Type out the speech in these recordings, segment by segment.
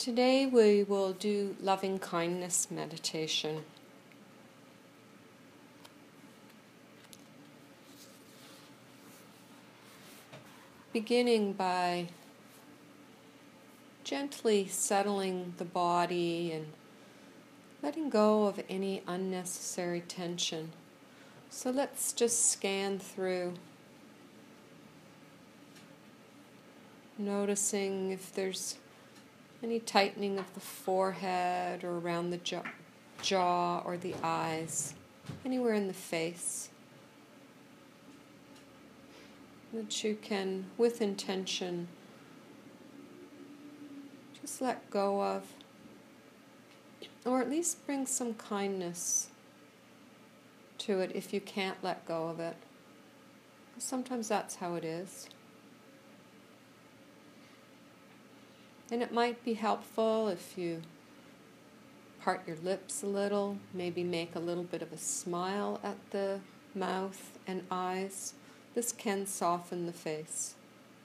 Today we will do loving kindness meditation. Beginning by gently settling the body and letting go of any unnecessary tension. So let's just scan through, noticing if there's any tightening of the forehead or around the jaw or the eyes, anywhere in the face, that you can, with intention, just let go of, or at least bring some kindness to it if you can't let go of it. Sometimes that's how it is. And it might be helpful if you part your lips a little, maybe make a little bit of a smile at the mouth and eyes. This can soften the face.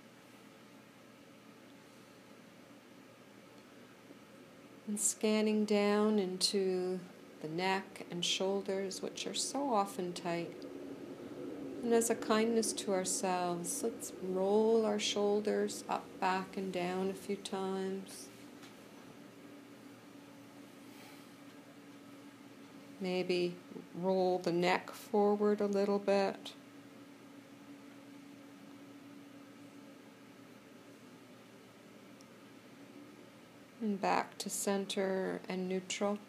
And scanning down into the neck and shoulders, which are so often tight. And as a kindness to ourselves, let's roll our shoulders up, back, and down a few times. Maybe roll the neck forward a little bit. And back to center and neutral.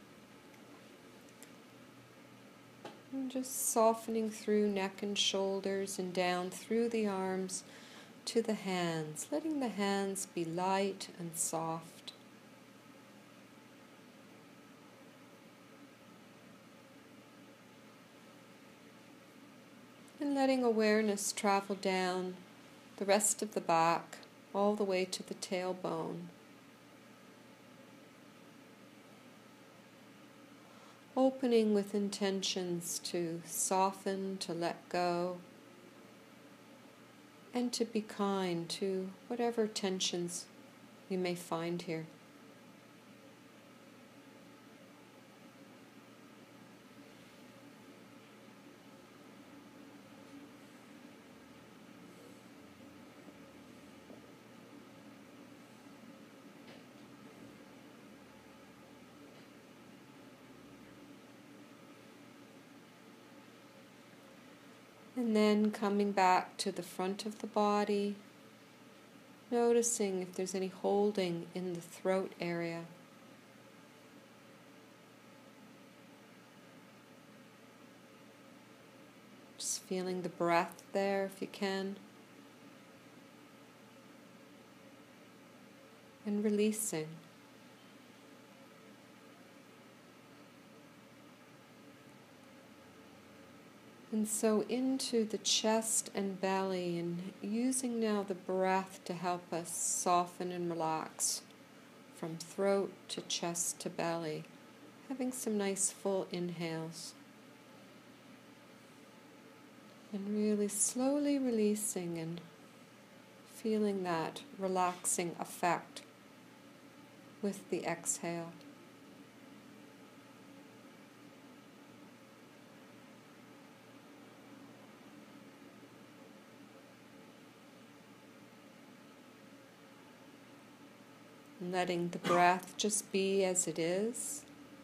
And just softening through neck and shoulders and down through the arms to the hands, letting the hands be light and soft. And letting awareness travel down the rest of the back, all the way to the tailbone. Opening with intentions to soften, to let go, and to be kind to whatever tensions you may find here. And then coming back to the front of the body, noticing if there's any holding in the throat area. Just feeling the breath there if you can. And releasing. And so into the chest and belly, and using now the breath to help us soften and relax from throat to chest to belly, having some nice full inhales. And really slowly releasing and feeling that relaxing effect with the exhale. Letting the breath just be as it is.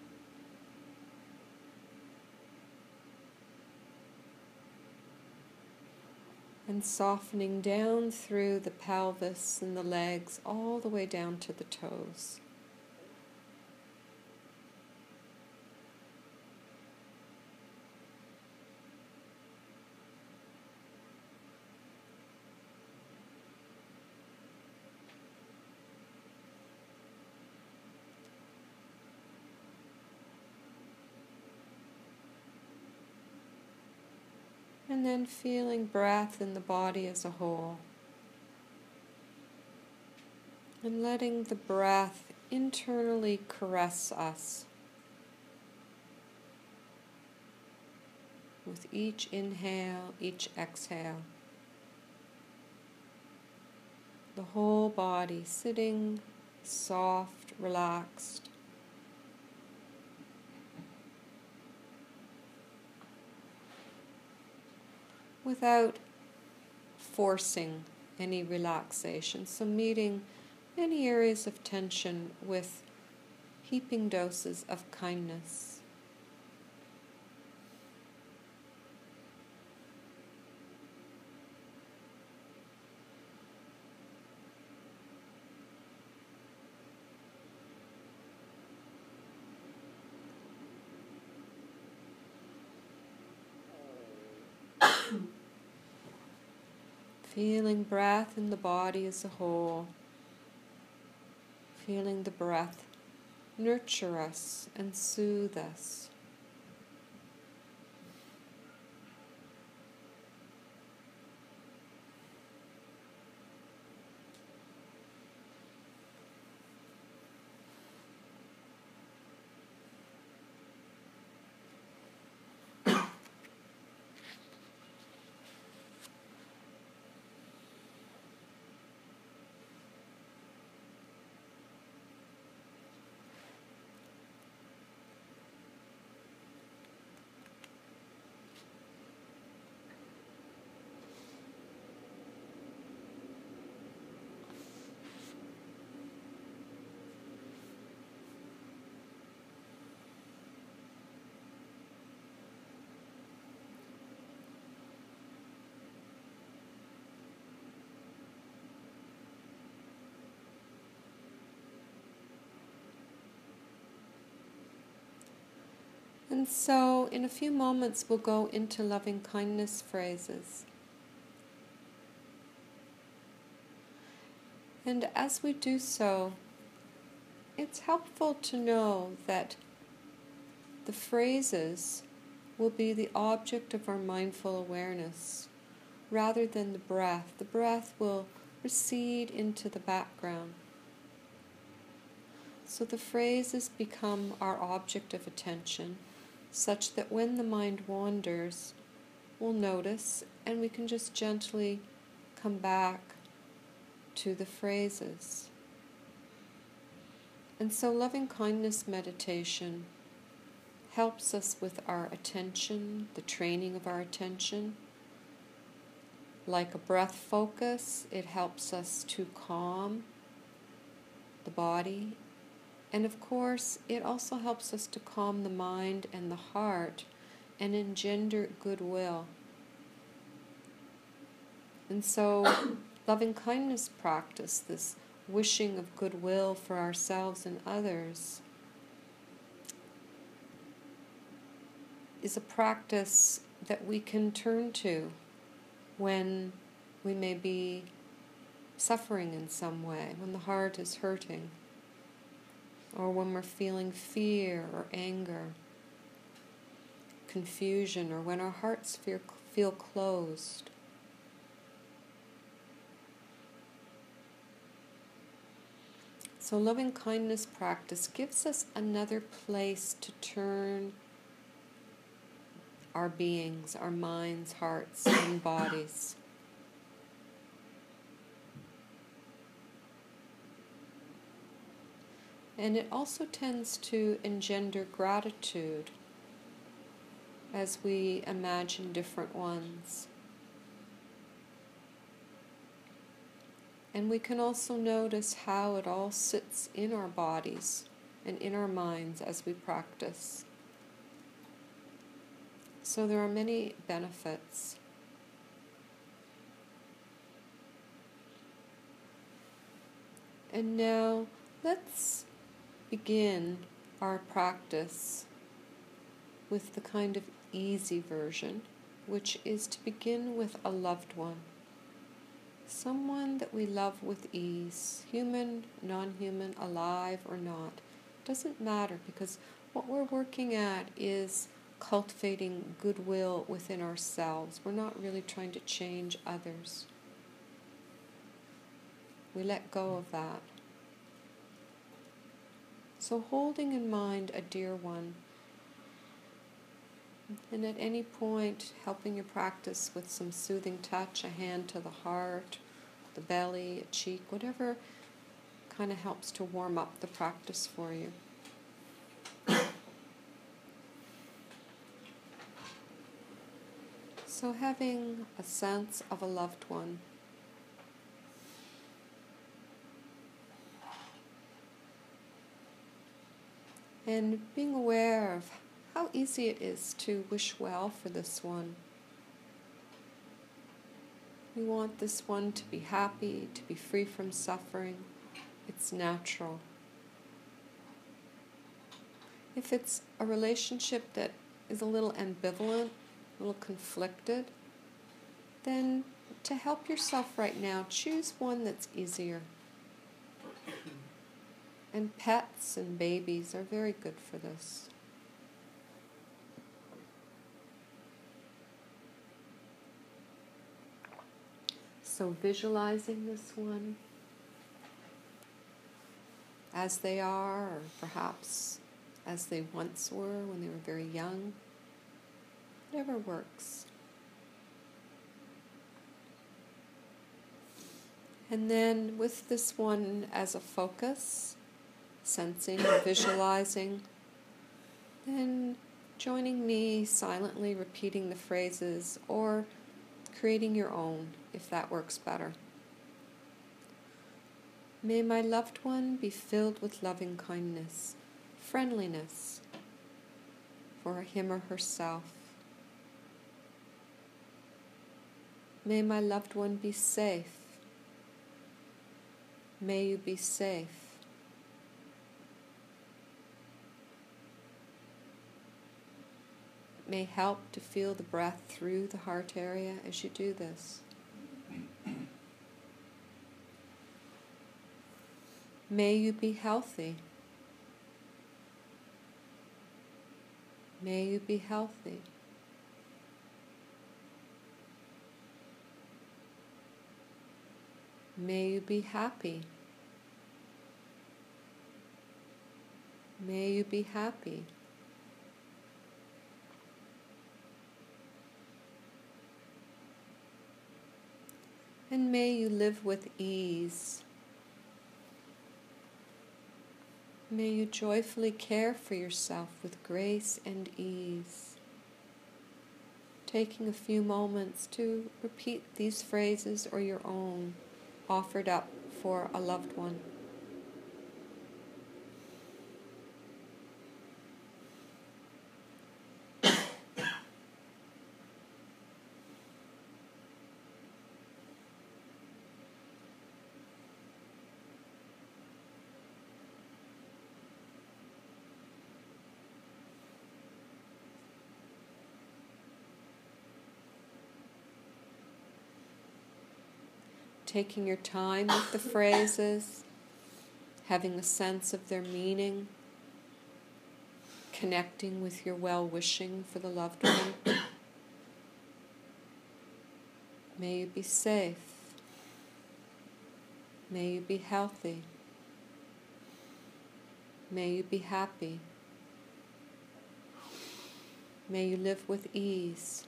And softening down through the pelvis and the legs all the way down to the toes. And then feeling breath in the body as a whole. And letting the breath internally caress us. With each inhale, each exhale. The whole body sitting soft, relaxed. Without forcing any relaxation. So meeting any areas of tension with heaping doses of kindness. Feeling breath in the body as a whole. Feeling the breath nurture us and soothe us. And so, in a few moments, we'll go into loving kindness phrases. And as we do so, it's helpful to know that the phrases will be the object of our mindful awareness rather than the breath. The breath will recede into the background. So the phrases become our object of attention, such that when the mind wanders, we'll notice and we can just gently come back to the phrases. And so loving kindness meditation helps us with our attention, the training of our attention. Like a breath focus, it helps us to calm the body. And of course, it also helps us to calm the mind and the heart and engender goodwill. And so, loving kindness practice, this wishing of goodwill for ourselves and others, is a practice that we can turn to when we may be suffering in some way, when the heart is hurting, or when we're feeling fear or anger, confusion, or when our hearts feel closed. So loving kindness practice gives us another place to turn our beings, our minds, hearts, and bodies. And it also tends to engender gratitude as we imagine different ones. And we can also notice how it all sits in our bodies and in our minds as we practice. So there are many benefits. And now let's begin our practice with the kind of easy version, which is to begin with a loved one. Someone that we love with ease, human, non-human, alive or not. Doesn't matter, because what we're working at is cultivating goodwill within ourselves. We're not really trying to change others. We let go of that. So holding in mind a dear one, and at any point helping your practice with some soothing touch, a hand to the heart, the belly, a cheek, whatever kind of helps to warm up the practice for you. So having a sense of a loved one. And being aware of how easy it is to wish well for this one. We want this one to be happy, to be free from suffering. It's natural. If it's a relationship that is a little ambivalent, a little conflicted, then to help yourself right now, choose one that's easier. And pets and babies are very good for this. So visualizing this one as they are, or perhaps as they once were when they were very young, whatever works. And then with this one as a focus, sensing and visualizing, then joining me, silently repeating the phrases or creating your own if that works better. May my loved one be filled with loving kindness, friendliness for him or herself. May my loved one be safe. May you be safe. It may help to feel the breath through the heart area as you do this. May you be healthy. May you be healthy. May you be happy. May you be happy. And may you live with ease. May you joyfully care for yourself with grace and ease. Taking a few moments to repeat these phrases or your own offered up for a loved one. Taking your time with the phrases, having a sense of their meaning, connecting with your well-wishing for the loved one. May you be safe. May you be healthy. May you be happy. May you live with ease.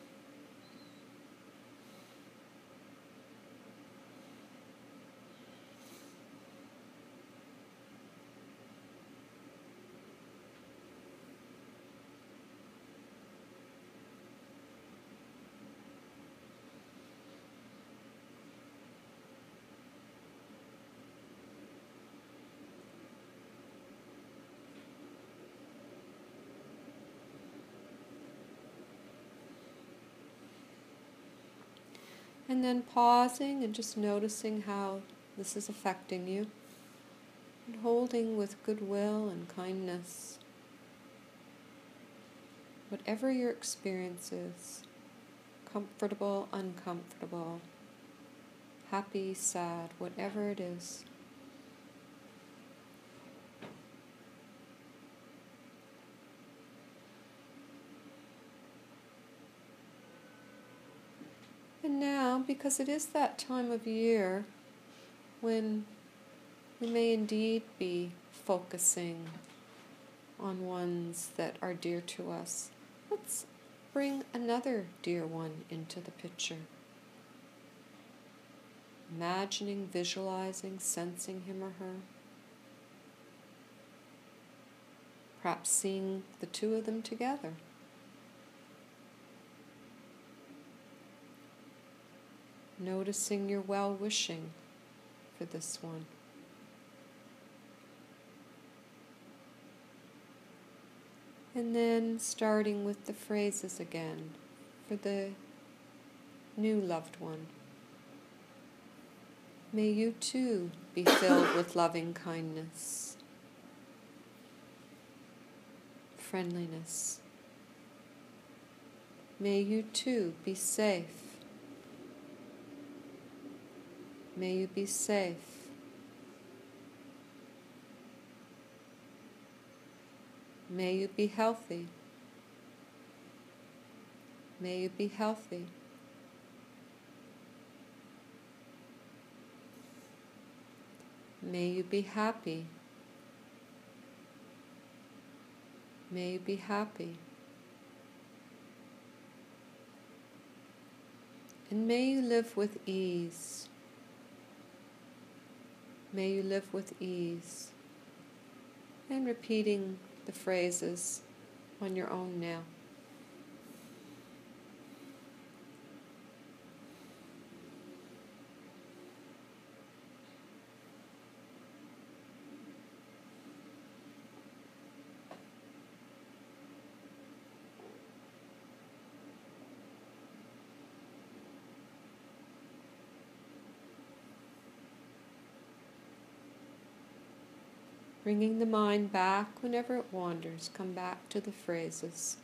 And then pausing and just noticing how this is affecting you. And holding with goodwill and kindness. Whatever your experience is, comfortable, uncomfortable, happy, sad, whatever it is. And now, because it is that time of year when we may indeed be focusing on ones that are dear to us, let's bring another dear one into the picture. imagining, visualizing, sensing him or her. Perhaps seeing the two of them together. Noticing your well-wishing for this one. And then starting with the phrases again for the new loved one. May you too be filled with loving kindness, friendliness. May you too be safe. May you be safe. May you be healthy. May you be healthy. May you be happy. May you be happy. And may you live with ease. May you live with ease. And repeating the phrases on your own now. Bringing the mind back whenever it wanders, come back to the phrases.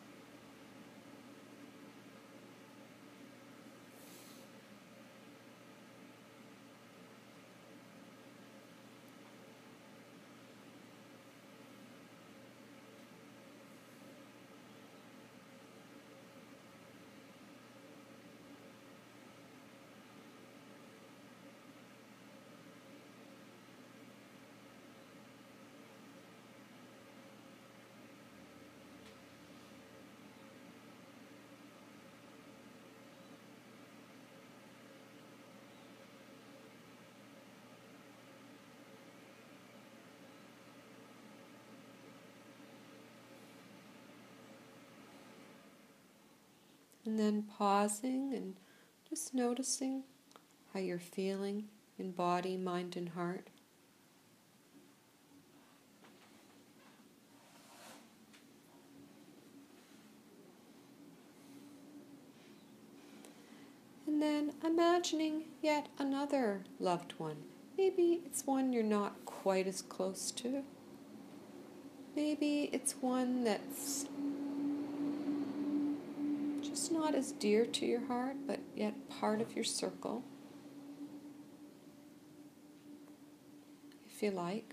And then pausing and just noticing how you're feeling in body, mind, and heart. And then imagining yet another loved one. Maybe it's one you're not quite as close to. Maybe it's one that's just not as dear to your heart, but yet part of your circle, if you like.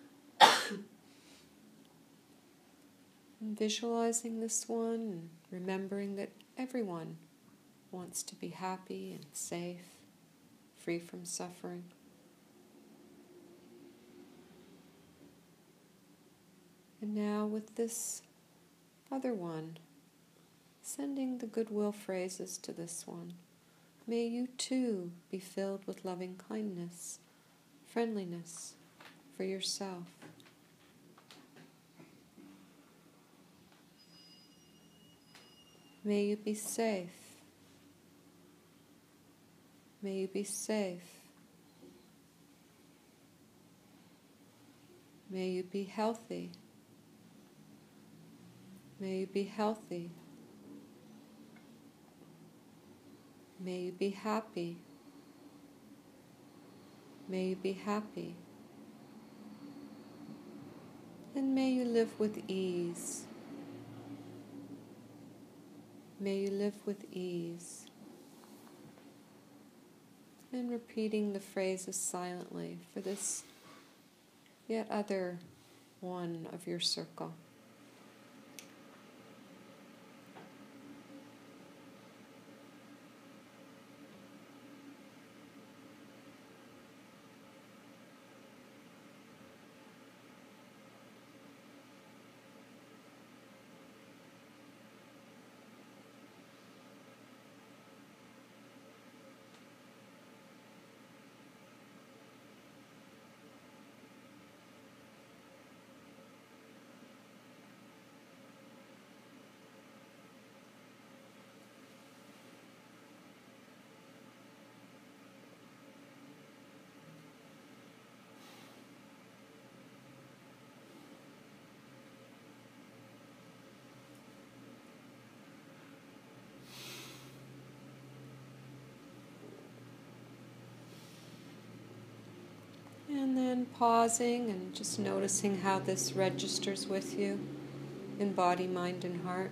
And visualizing this one and remembering that everyone wants to be happy and safe, free from suffering. And now with this other one, sending the goodwill phrases to this one. May you too be filled with loving kindness, friendliness for yourself. May you be safe. May you be safe. May you be healthy. May you be healthy. May you be happy. May you be happy. And may you live with ease. May you live with ease. And repeating the phrases silently for this yet other one of your circle. And pausing and just noticing how this registers with you in body, mind, and heart.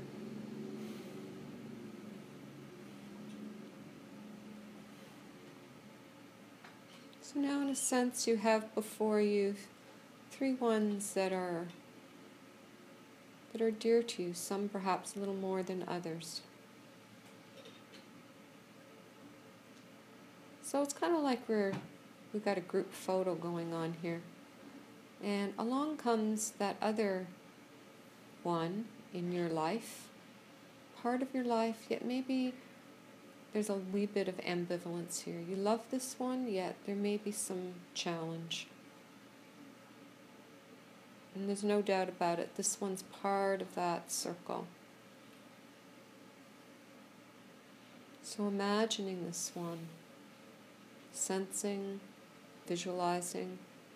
So now in a sense you have before you three ones that are dear to you, some perhaps a little more than others. So it's kind of like we've got a group photo going on here. And along comes that other one in your life, part of your life, yet maybe there's a wee bit of ambivalence here. You love this one, yet there may be some challenge. And there's no doubt about it, this one's part of that circle. So imagining this one, sensing, visualizing,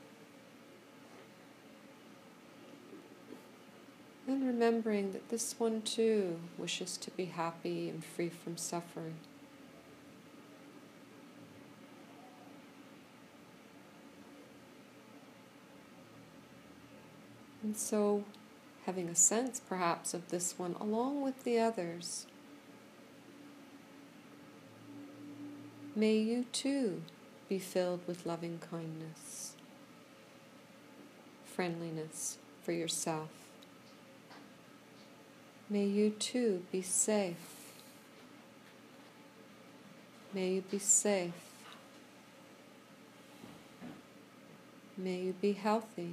and remembering that this one too wishes to be happy and free from suffering. And so, having a sense perhaps of this one along with the others, may you too be filled with loving kindness, friendliness for yourself. May you too be safe. May you be safe. May you be healthy.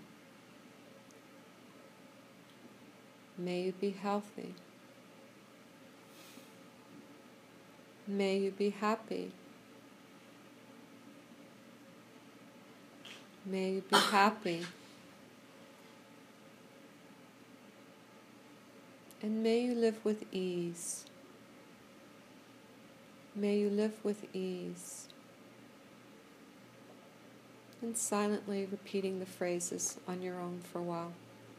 May you be healthy. May you be happy. May you be happy. And may you live with ease. May you live with ease. And silently repeating the phrases on your own for a while.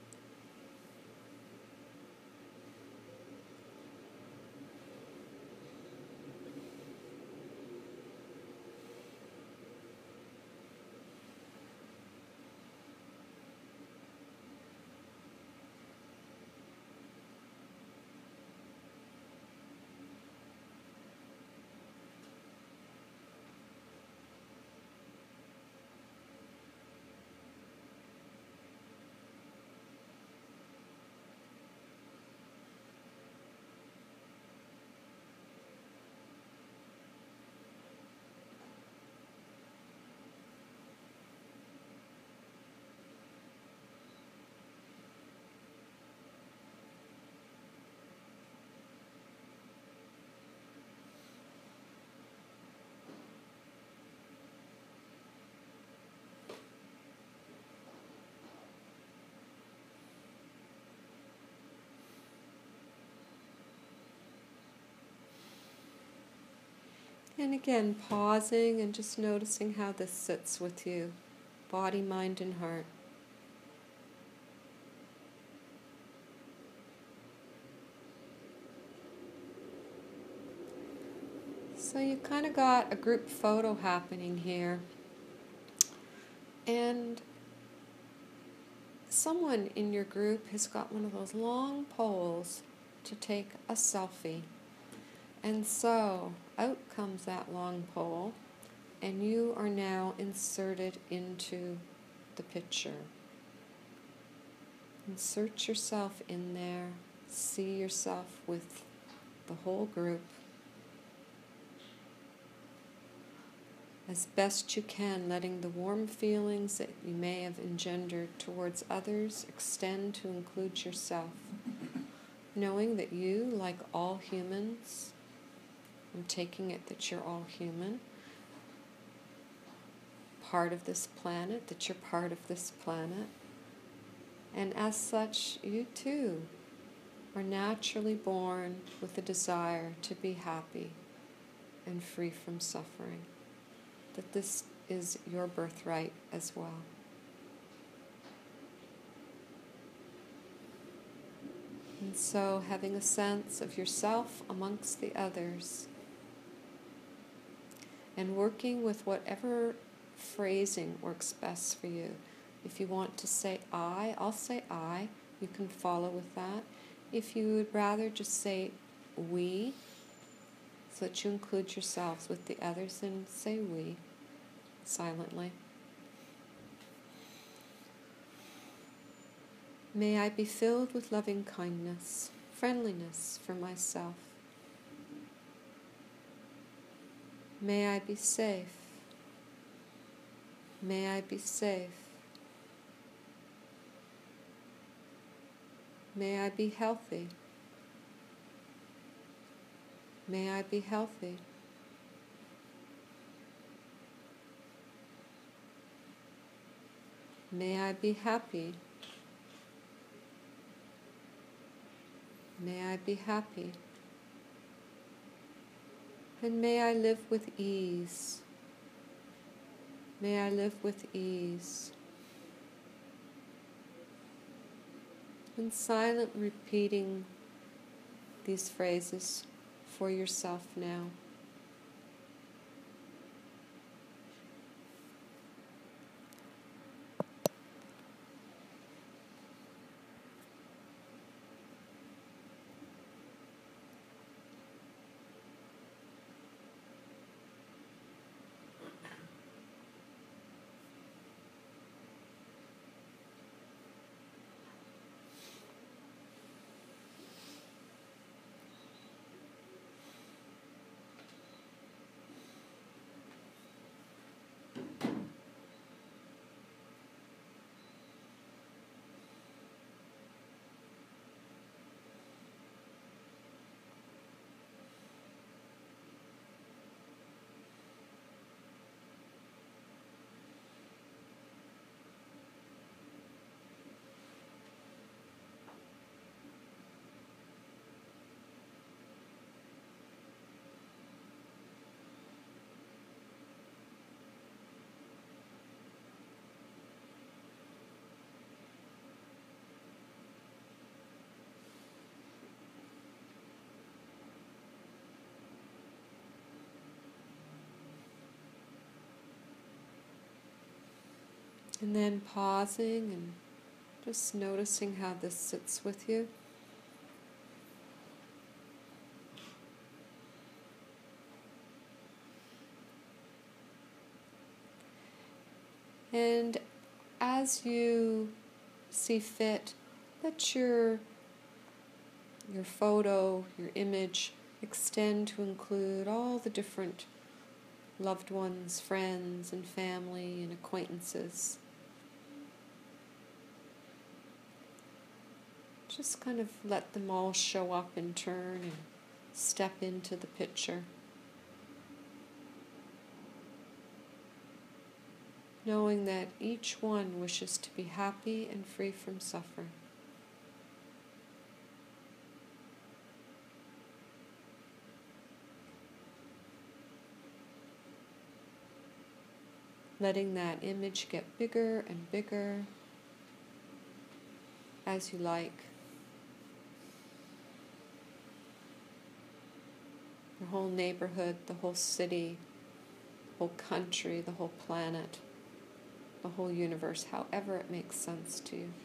And again, pausing and just noticing how this sits with you, body, mind, and heart. So you kind of got a group photo happening here. And someone in your group has got one of those long poles to take a selfie. And so out comes that long pole, and you are now inserted into the picture. Insert yourself in there, see yourself with the whole group as best you can, letting the warm feelings that you may have engendered towards others extend to include yourself, knowing that you, like all humans, I'm taking it that you're all human, part of this planet, that you're part of this planet. And as such, you too are naturally born with a desire to be happy and free from suffering. That this is your birthright as well. And so having a sense of yourself amongst the others, and working with whatever phrasing works best for you. If you want to say I'll say I. You can follow with that. If you would rather just say we, so that you include yourselves with the others, then say we silently. May I be filled with loving kindness, friendliness for myself. May I be safe. May I be safe. May I be healthy. May I be healthy. May I be happy. May I be happy. And may I live with ease. May I live with ease. And silent repeating these phrases for yourself now. And then pausing and just noticing how this sits with you. And as you see fit, let your photo, your image, extend to include all the different loved ones, friends and family and acquaintances. Just kind of let them all show up in turn and step into the picture. Knowing that each one wishes to be happy and free from suffering. Letting that image get bigger and bigger as you like. The whole neighborhood, the whole city, the whole country, the whole planet, the whole universe, however it makes sense to you.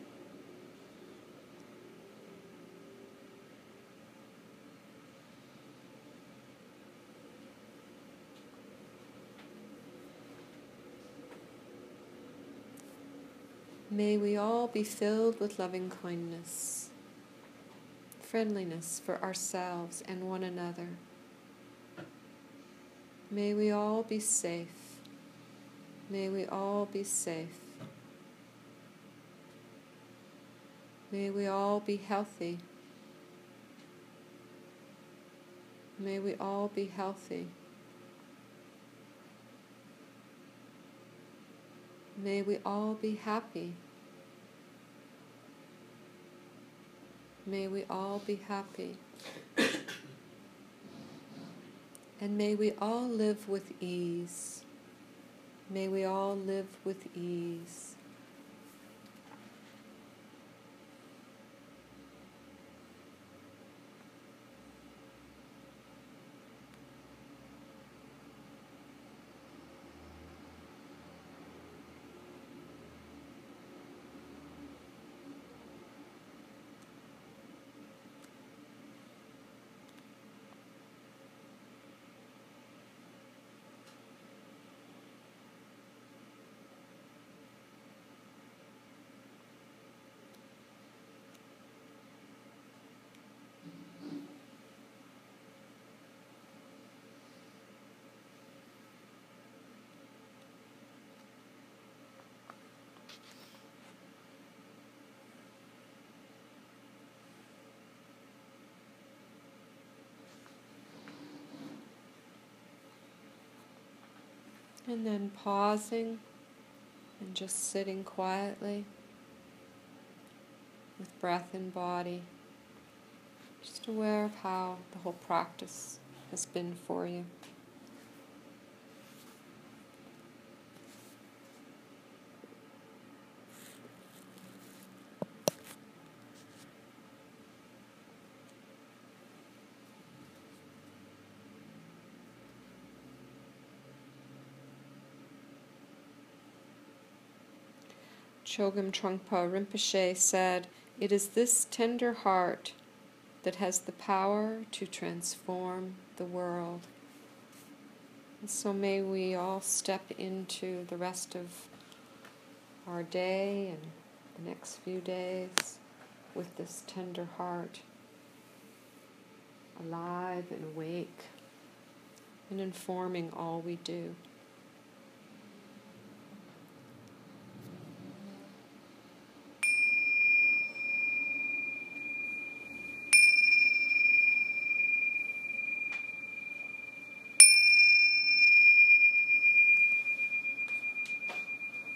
May we all be filled with loving kindness, friendliness for ourselves and one another. May we all be safe. May we all be safe. May we all be healthy. May we all be healthy. May we all be happy. May we all be happy. And may we all live with ease. May we all live with ease. And then pausing and just sitting quietly with breath and body, just aware of how the whole practice has been for you. Chogyam Trungpa Rinpoche said, "It is this tender heart that has the power to transform the world." And so may we all step into the rest of our day and the next few days with this tender heart, alive and awake and informing all we do.